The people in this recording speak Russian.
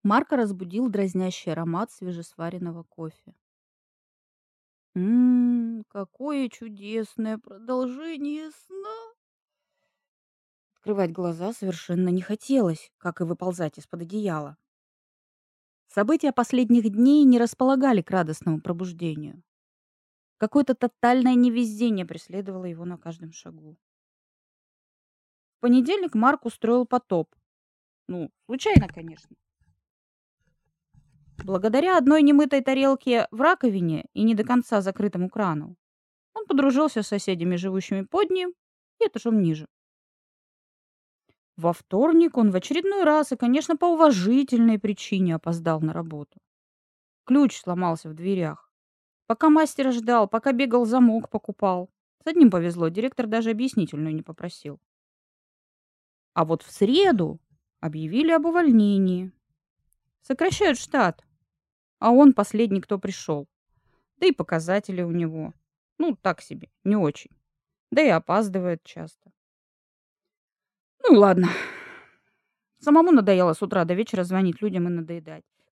Марка разбудил дразнящий аромат свежесваренного кофе. Какое чудесное продолжение сна! Открывать глаза совершенно не хотелось, как и выползать из-под одеяла. События последних дней не располагали к радостному пробуждению. Какое-то тотальное невезение преследовало его на каждом шагу. В понедельник Марк устроил потоп. Ну, случайно, конечно. Благодаря одной немытой тарелке в раковине и не до конца закрытому крану он подружился с соседями, живущими под ним, и этажом ниже. Во вторник он в очередной раз и, конечно, по уважительной причине опоздал на работу. Ключ сломался в дверях. Пока мастера ждал, пока бегал, замок покупал. С одним повезло, директор даже объяснительную не попросил. А вот в среду объявили об увольнении. Сокращают штат, а он последний, кто пришел. Да и показатели у него. Ну, так себе, не очень. Да и опаздывает часто. Ну ладно. Самому надоело с утра до вечера звонить людям и надоедать.